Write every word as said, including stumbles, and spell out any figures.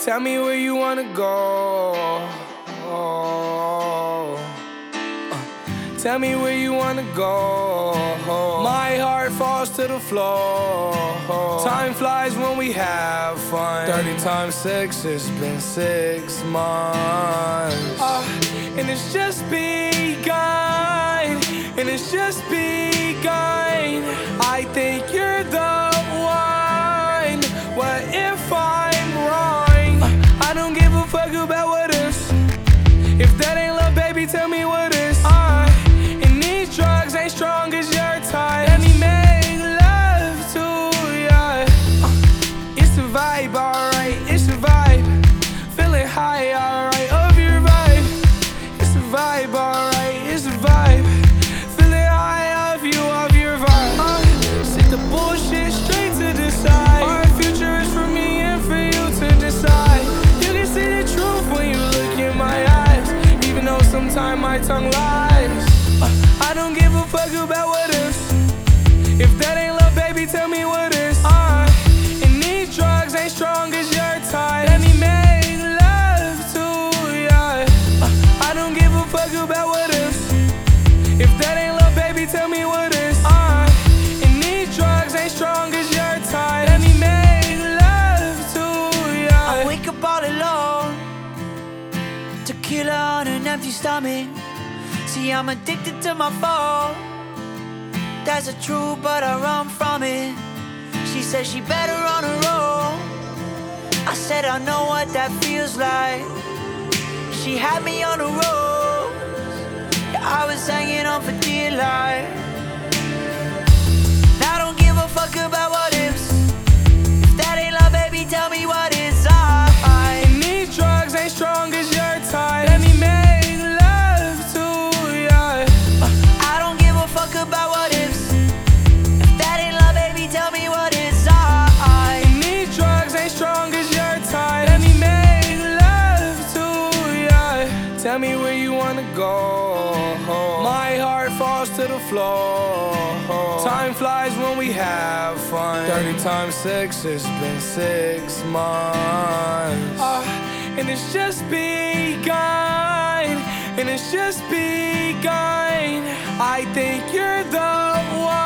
Tell me where you wanna go. Uh, tell me where you wanna go. My heart falls to the floor. Time flies when we have fun. thirty times six, it's been six months. Uh, and it's just begun. And it's just begun. I think you're the one. What if I'm wrong? Uh, I don't give a fuck about what is. If that ain't love, baby, tell me what is. Uh, and these drugs ain't strong as your type. Let me make love to ya. Uh, it's a vibe, alright, it's a vibe. Feeling high, alright, of your vibe. It's a vibe, alright, it's a vibe. Feeling high of you, of your vibe. Uh, sit the bullshit straight to the side. Our future is for me and for you to decide. You can see the truth when you look in my eyes, even though sometimes my tongue lies. uh, I don't give a fuck about what is. If that ain't love, baby, tell me what is. uh, And these drugs ain't strong as your type. Let me make love to ya. uh, I don't give a fuck about what is. If that ain't love, baby, tell me what is. uh, And these drugs ain't strong as your type. Let me make love to ya. I wake up all alone, tequila on an empty stomach. See, I'm addicted to my phone. That's the truth, but I run from it. She said she better on her own. I said I know what that feels like. She had me on the road. Yeah, I was hanging on for dear life. I don't give a fuck about what ifs. If that ain't love, baby, tell me what is. I And these drugs ain't strong as your type. Let me make love to ya. I don't give a fuck about what ifs. If that ain't love, baby, tell me what is. I And these drugs ain't strong as your type. Let me make love to ya. Tell me where you wanna go. My heart falls to the floor. Time flies when we have fun. thirty times six, it's been six months. Uh, and it's just begun. And it's just begun. I think you're the one.